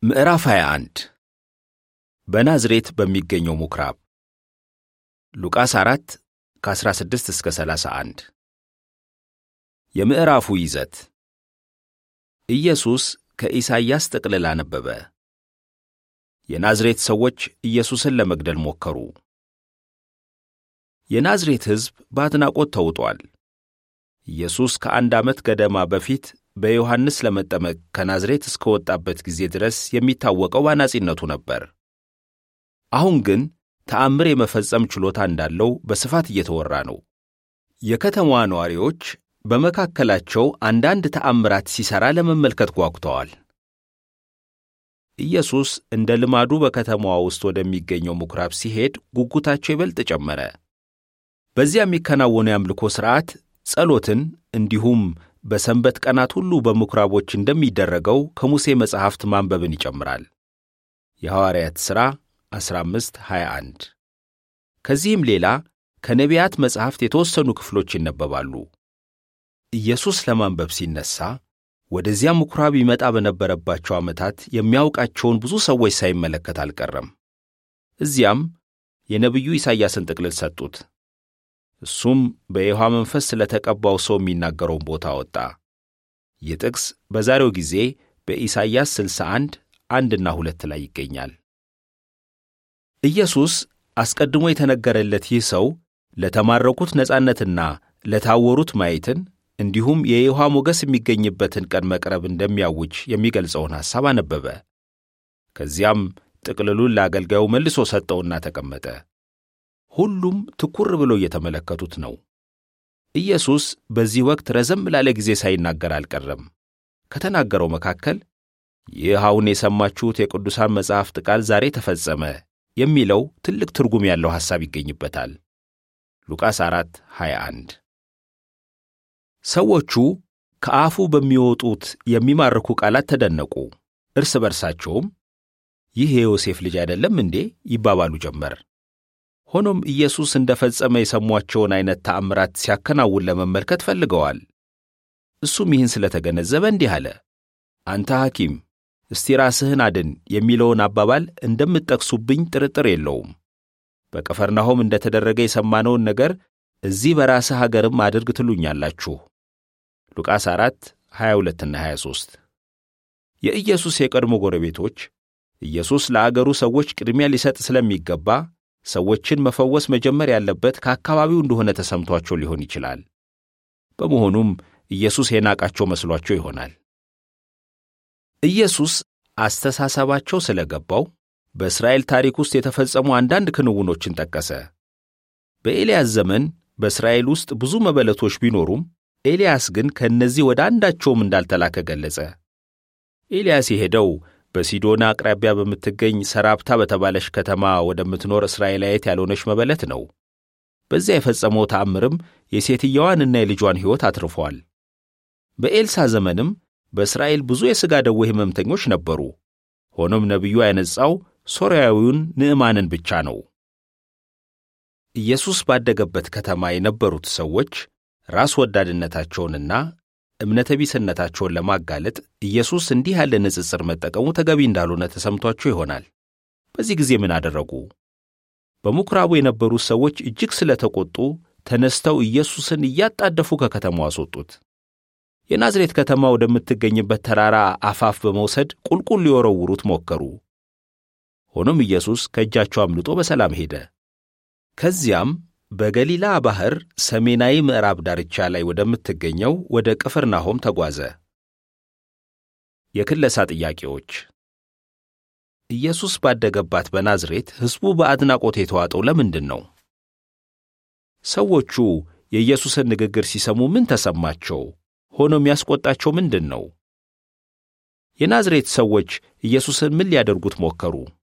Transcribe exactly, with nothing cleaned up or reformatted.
ምዕራፍ ሃያ አንድ በናዝሬት በሚገኘው ምኵራብ። ሉቃስ አራት ከአስራ ስድስት እስከ ሰላሳ አንድ። የምዕራፉ ይዘት። ኢየሱስ ከኢሳይያስ ጥቅልል አነበበ። የናዝሬት ሰዎች ኢየሱስን ለመግደል ሞከሩ። የናዝሬት ሕዝብ በአድናቆት ተውጧል። ኢየሱስ ከአንድ ዓመት ገደማ በፊት በዮሐንስ ለመጠመቅ ከናዝሬት እስከወጣበት ጊዜ ድረስ የሚታወቀው አናጺነቱ ነበር። አሁን ግን ተአምር የመፈጸም ችሎታ እንዳለው በስፋት እየተወራ ነው። የከተማዋ ነዋሪዎች በመካከላቸው አንዳንድ ተአምራት ሲሰራ ለመመልከት ጓጉተዋል። ኢየሱስ እንደ ልማዱ በከተማዋ ውስጥ ወደሚገኘው ምኵራብ ሲሄድ ጉጉታቸው ይበልጥ ጨመረ። በዚያ የሚከናወኑ የአምልኮ ሥርዓት ጸሎትን እንዲሁም በሰንበት ቀናት ሁሉ በምኵራቦች እንደሚደረገው ከሙሴ መጻሕፍት ማንበብን ይጨምራል። የሐዋርያት ሥራ አስራ አምስት ሃያ አንድ። ከዚህም ሌላ ከነቢያት መጻሕፍት የተወሰኑ ክፍሎች ይነበባሉ። ኢየሱስ ለማንበብ ሲነሣ ወደዚያ ምኵራብ ይመጣ በነበረባቸው ዓመታት የሚያውቃቸውን ብዙ ሰዎች ሳይመለከት አልቀረም። እዚያም የነቢዩ ኢሳይያስን ጥቅልል ሰጡት። እሱም በይሖዋ መንፈስ ስለተቀባው ሰው የሚናገረውን ቦታ ወጣ። ይህ ጥቅስ በዛሬው ጊዜ በኢሳይያስ ስልሳ አንድ አንድና ሁለት ላይ ይገኛል። ኢየሱስ አስቀድሞ የተነገረለት ይህ ሰው ለተማረኩት ነጻነትና ለታወሩት ማየትን እንዲሁም የይሖዋ ሞገስ የሚገኝበትን ቀን መቅረብ እንደሚያውጅ የሚገልጸውን ሐሳብ አነበበ። ከዚያም ጥቅልሉን ለአገልጋዩ መልሶ ሰጠውና ተቀመጠ። ሁሉም ትኩር ብለው እየተመለከቱት ነው። ኢየሱስ በዚህ ወቅት ረዘም ላለ ጊዜ ሳይናገር አልቀረም። ከተናገረው መካከል ይህ አሁን የሰማችሁት የቅዱሳን መጻሕፍት ቃል ዛሬ ተፈጸመ የሚለው ትልቅ ትርጉም ያለው ሐሳብ ይገኝበታል። ሉቃስ አራት ሃያ አንድ። ሰዎቹ ከአፉ በሚወጡት የሚማርኩ ቃላት ተደነቁ። እርስ በርሳቸውም ይህ የዮሴፍ ልጅ አይደለም እንዴ ይባባሉ ጀመር። ሆኖም ኢየሱስ እንደፈጸመ የሰሟቸውን ዓይነት ተአምራት ሲያከናውን ለመመልከት ፈልገዋል። እሱም ይህን ስለተገነዘበ እንዲህ አለ። አንተ ሐኪም እስቲ ራስህን አድን የሚለውን አባባል እንደምትጠቅሱብኝ ጥርጥር የለውም። በቅፍርናሆም እንደተደረገ የሰማነውን ነገር እዚህ በራስህ አገርም አድርግ ትሉኛላችሁ። ሉቃስ አራት ሃያ ሁለትና ሃያ ሦስት። የኢየሱስ የቀድሞ ጎረቤቶች ኢየሱስ ለአገሩ ሰዎች ቅድሚያ ሊሰጥ ስለሚገባ ሰዎችን መፈወስ መጀመር ያለበት ከአካባቢው እንደሆነ ተሰምቷቸው ሊሆን ይችላል። በመሆኑም ኢየሱስ የናቃቸው መስሏቸው ይሆናል። ኢየሱስ አስተሳሰባቸው ስለገባው በእስራኤል ታሪክ ውስጥ የተፈጸሙ አንዳንድ ክንውኖችን ጠቀሰ። በኤልያስ ዘመን በእስራኤል ውስጥ ብዙ መበለቶች ቢኖሩም ኤልያስ ግን ከእነዚህ ወደ አንዳቸውም እንዳልተላከ ገለጸ። ኤልያስ የሄደው በሲዶና አቅራቢያ በምትገኝ ሰራፕታ በተባለች ከተማ ወደምትኖር እስራኤላዊት ያልሆነች መበለት ነው። በዚያ የፈጸመው ተአምርም የሴትየዋንና የልጇን ሕይወት አትርፏል። በኤልሳ ዘመንም በእስራኤል ብዙ የሥጋ ደዌ ሕመምተኞች ነበሩ። ሆኖም ነቢዩ ያነጻው ሶርያዊውን ንዕማንን ብቻ ነው። ኢየሱስ ባደገበት ከተማ የነበሩት ሰዎች ራስ ወዳድነታቸውንና እምነተ ቢስነታቸውን ለማጋለጥ ኢየሱስ እንዲህ ያለ ንጽጽር መጠቀሙ ተገቢ እንዳልሆነ ተሰምቷቸው ይሆናል። በዚህ ጊዜ ምን አደረጉ? በምኵራቡ የነበሩት ሰዎች እጅግ ስለተቆጡ ተነስተው ኢየሱስን እያጣደፉ ከከተማው አስወጡት። የናዝሬት ከተማ ወደምትገኝበት ተራራ አፋፍ በመውሰድ ቁልቁል ሊወረውሩት ሞከሩ። ሆኖም ኢየሱስ ከእጃቸው አምልጦ በሰላም ሄደ። ከዚያም በገሊላ ባሕር ሰሜናዊ ምዕራብ ዳርቻ ላይ ወደምትገኘው ወደ ቅፍርናሆም ተጓዘ። የክለሳ ጥያቄዎች። ኢየሱስ ባደገባት በናዝሬት ሕዝቡ በአድናቆት የተዋጠው ለምንድን ነው? ሰዎቹ የኢየሱስን ንግግር ሲሰሙ ምን ተሰማቸው? ሆኖም ያስቆጣቸው ምንድን ነው? የናዝሬት ሰዎች ኢየሱስን ምን ሊያደርጉት ሞከሩ?